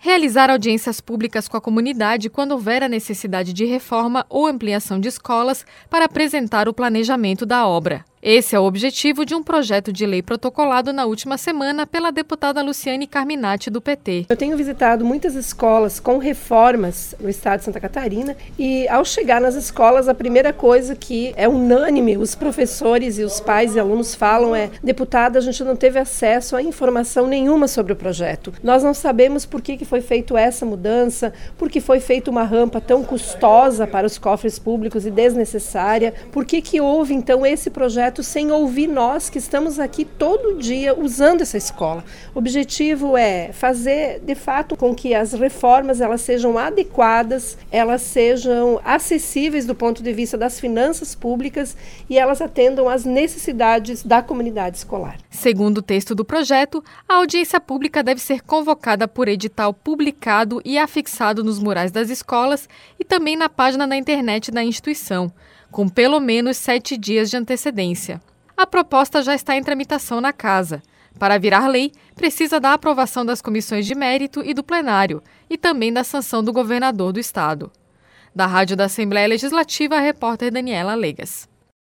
Realizar audiências públicas com a comunidade quando houver a necessidade de reforma ou ampliação de escolas para apresentar o planejamento da obra. Esse é o objetivo de um projeto de lei protocolado na última semana pela deputada Luciane Carminati, do PT. Eu tenho visitado muitas escolas com reformas no estado de Santa Catarina e, ao chegar nas escolas, a primeira coisa que é unânime, os professores e os pais e alunos falam é: deputada, a gente não teve acesso a informação nenhuma sobre o projeto. Nós não sabemos por que foi feita essa mudança, por que foi feita uma rampa tão custosa para os cofres públicos e desnecessária, por que houve então esse projeto sem ouvir nós que estamos aqui todo dia usando essa escola. O objetivo é fazer, de fato, com que as reformas elas sejam adequadas, elas sejam acessíveis do ponto de vista das finanças públicas e elas atendam às necessidades da comunidade escolar. Segundo o texto do projeto, a audiência pública deve ser convocada por edital publicado e afixado nos murais das escolas e também na página da internet da instituição, com pelo menos 7 dias de antecedência. A proposta já está em tramitação na Casa. Para virar lei, precisa da aprovação das comissões de mérito e do plenário, e também da sanção do governador do estado. Da Rádio da Assembleia Legislativa, a repórter Daniela Legas.